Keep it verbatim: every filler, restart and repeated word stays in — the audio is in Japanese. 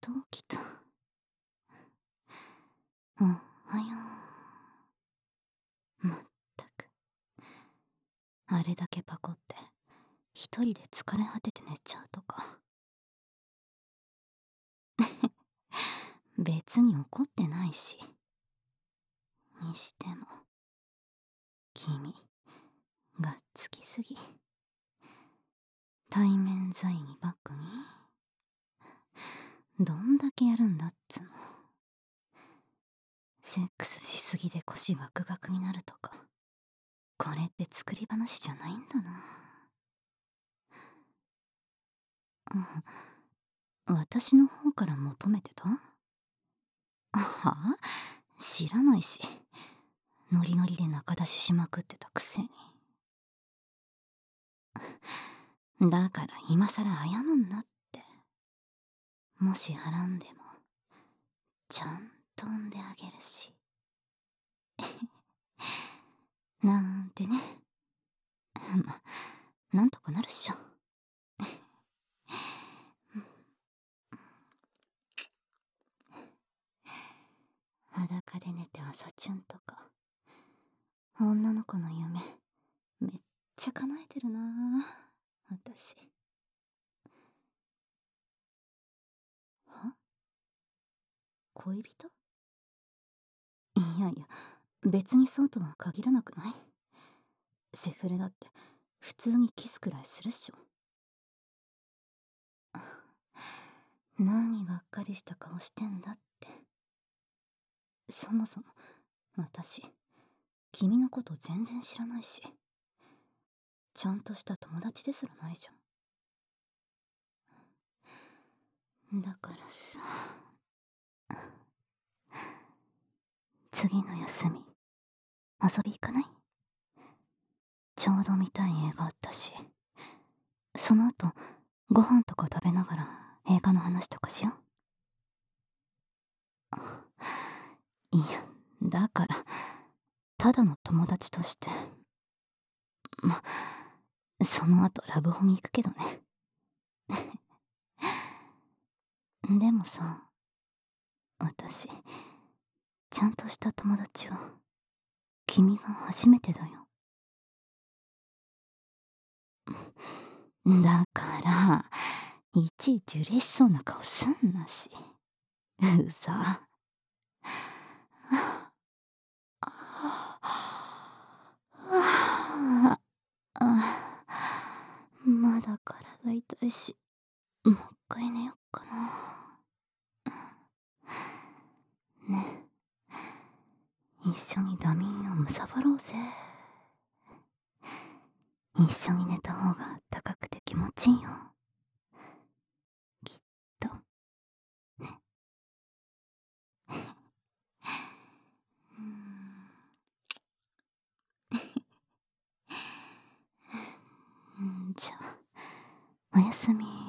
と起きた。おはよう。まったく。あれだけパコって一人で疲れ果てて寝ちゃうとか。別に怒ってないし。にしても君がっつきすぎ。対面座位にバックにどんだけやるんだっつの。セックスしすぎで腰ガクガクになるとか、これって作り話じゃないんだな。うん、私の方から求めてた？はあ？知らないし、ノリノリで仲出ししまくってたくせに。だから今さら謝んなって。もし払んでもちゃんと産んであげるし。なんてね。ま、なんとかなるっしょ。裸で寝て朝チュンとか、女の子の夢めっちゃ叶えてるなあ、私。は？恋人？いやいや、別にそうとは限らなくない？セフレだって普通にキスくらいするっしょ。何がっかりした顔してんだって。そもそも私君のこと全然知らないし、ちゃんとした友達ですらないじゃん。だからさ、次の休み遊び行かない？ちょうど見たい映画あったし、その後ご飯とか食べながら映画の話とかしよう。いや、だからただの友達として。ま、その後ラブホに行くけどね。でもさ、私ちゃんとした友達は君が初めてだよ。だからいちいち嬉しそうな顔すんなし。うざ。まだ体痛いし、もう一回寝よっかな。ね、一緒にダミーをむさばろうぜ。一緒に寝た方があったかくて気持ちいいよ、きっとね。うんじゃあおやすみ。